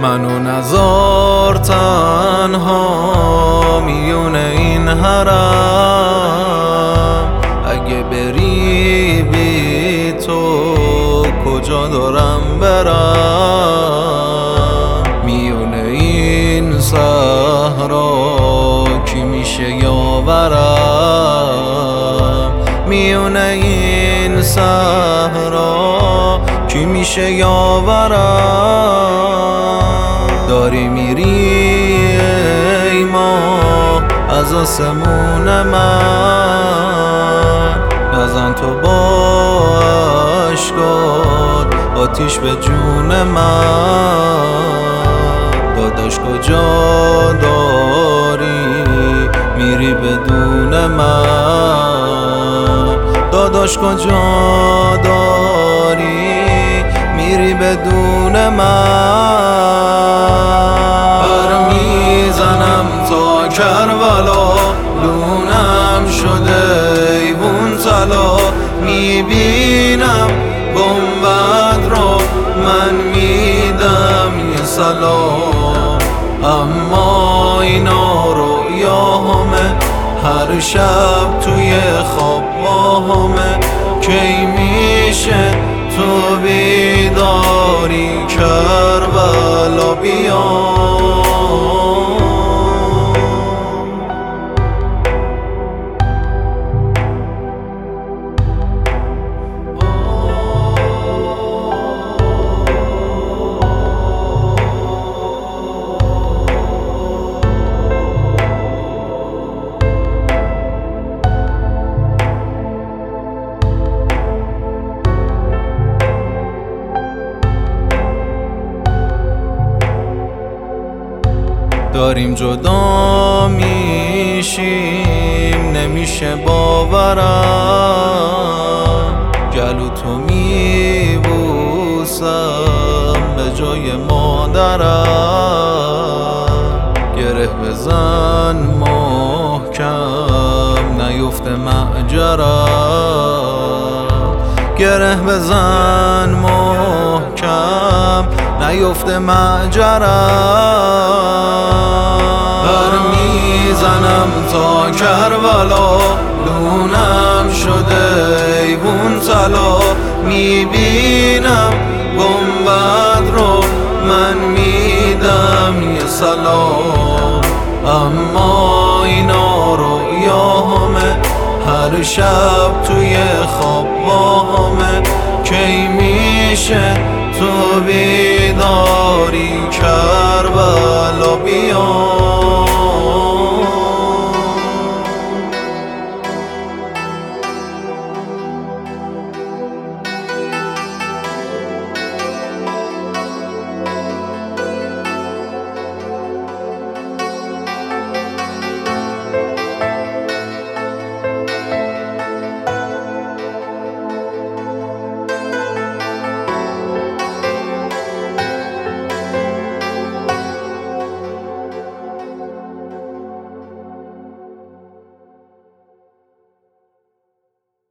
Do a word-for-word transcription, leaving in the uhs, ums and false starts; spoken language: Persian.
منو نذار تنها میون این حرم، اگه بری بی تو کجا دارم برم؟ میون این صحرا کی میشه یاورم؟ میون این صحرا کی میشه یاورم؟ داری میری ای ماه از آسمون من، نزن تو با اشکات آتیش به جون من. داداش کجا داری میری بدون من؟ داداش کجا داری میری بدون من؟ پر میزنم تا کربلا، لونم شده ایوون طلا، میبینم گنبد رو من میدم یه سلام. اما اینا رویاهمه، هر شب توی خواب باهمه، کی میشه تو بیداری کربلا بیا؟ داریم جدا میشیم نمیشه باورم، گلو تو میبوسم به جای مادرم. گره بزن محکم نیفته معجرم، گره بزن محکم نیفته معجرم. پر میزنم تا کربلا، لونم شده ایوون طلا، میبینم گنبد رو من میدم یه سلام. اما اینا رویاهمه، هر شب توی خواب باهمه، کی میشه تو بیداری